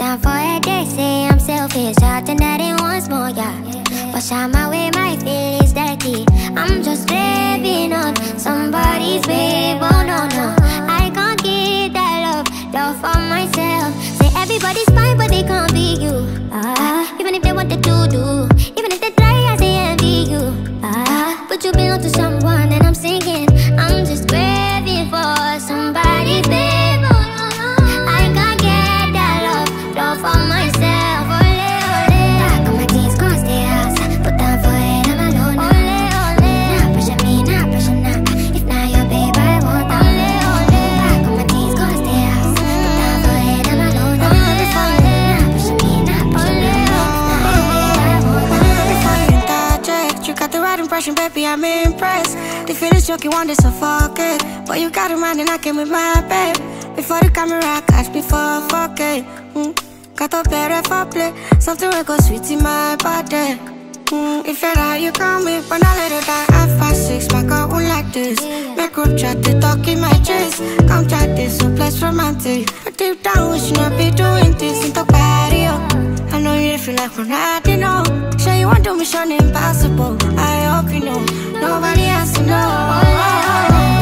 down for it, they say I'm selfish. Out and that it wants more, yeah. But shine my way, my feelings dirty. I'm just craving on somebody's babe. Oh no, no, I can't get that love for myself. Say everybody's fine, but they can't be you. Even if they wanted to do, even if they try, I say envy you. But you belong to someone, and I'm singing. I'm just craving for somebody's babe. I can't get that love for myself. Ole, ole. Back on my knees, can't stay house. Put down for it, I'm alone. Ole, ole. Nah, pressure me, nah, pressure nah. If not your babe, I want that. Ole, ole. Back on my knees, can't stay house. Put down for it, I'm alone. Ole, ole. Nah, pressure me, nah, pressure nah. If not your babe, I want that. Before you interject, you got the right impression, baby, I'm impressed. The feelings joke, you want to suffocate, but you got a mind and I came with my babe. Before the camera catch me for fuck it. Got a better for play, something will go sweet in my body. If you're out, you call me, but I let it die at 5'6", my girl won't like this. Make group chat, they talk in my chest. Come try this, so plus romantic. But deep down, we should not be doing this in the party, I know you feel like we're not, you know. Sure you want to mission impossible, I hope you know. Nobody has to know.